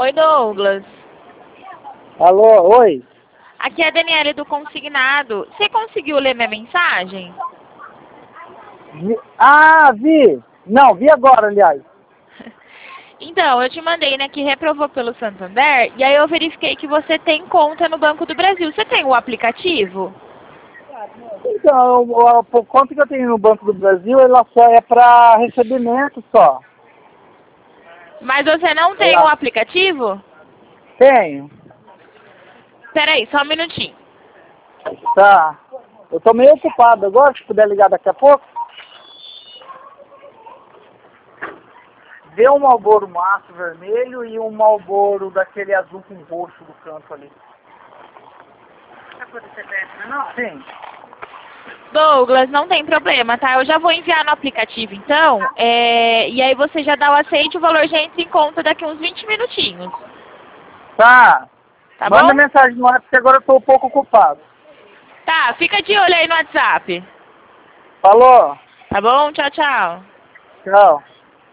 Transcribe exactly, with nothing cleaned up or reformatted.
Oi, Douglas. Alô, oi? Aqui é a Daniela do Consignado. Você conseguiu ler minha mensagem? Vi... Ah, vi! Não, vi agora, aliás. Então, eu te mandei, né, que reprovou pelo Santander, e aí eu verifiquei que você tem conta no Banco do Brasil. Você tem o aplicativo? Então, o- o- por conta que eu tenho no Banco do Brasil, ela só é para recebimento só. Mas você não tem o Ela... aplicativo? Tenho. Peraí, só um minutinho. Tá. Eu tô meio ocupado agora, se puder ligar daqui a pouco. Vê um Marlboro maço vermelho e um Marlboro daquele azul com roxo do canto ali. Tá com o C P F, não? Sim. Douglas, não tem problema, tá? Eu já vou enviar no aplicativo, então, é... e aí você já dá o aceite, o valor já entra em conta daqui uns vinte minutinhos. Tá. Tá Manda bom? mensagem no WhatsApp que agora eu tô um pouco ocupado. Tá, fica de olho aí no WhatsApp. Falou. Tá bom? Tchau, tchau. Tchau.